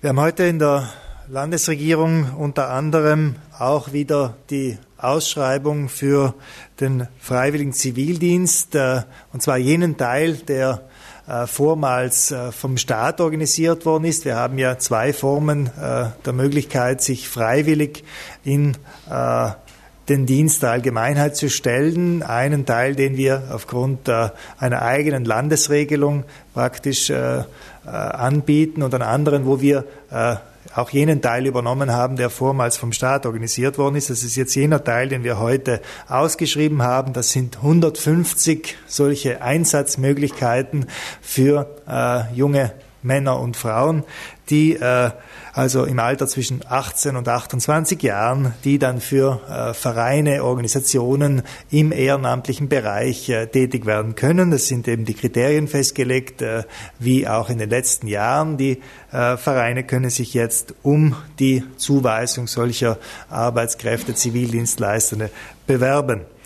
Wir haben heute in der Landesregierung unter anderem auch wieder die Ausschreibung für den freiwilligen Zivildienst, und zwar jenen Teil, der vormals vom Staat organisiert worden ist. Wir haben ja zwei Formen der Möglichkeit, sich freiwillig in den Dienst der Allgemeinheit zu stellen. Einen Teil, den wir aufgrund einer eigenen Landesregelung praktisch anbieten, und einen anderen, wo wir auch jenen Teil übernommen haben, der vormals vom Staat organisiert worden ist. Das ist jetzt jener Teil, den wir heute ausgeschrieben haben. Das sind 150 solche Einsatzmöglichkeiten für junge Männer und Frauen, die also im Alter zwischen 18 und 28 Jahren, die dann für Vereine, Organisationen im ehrenamtlichen Bereich tätig werden können. Das sind eben die Kriterien festgelegt, wie auch in den letzten Jahren. Die Vereine können sich jetzt um die Zuweisung solcher Arbeitskräfte, Zivildienstleistende bewerben.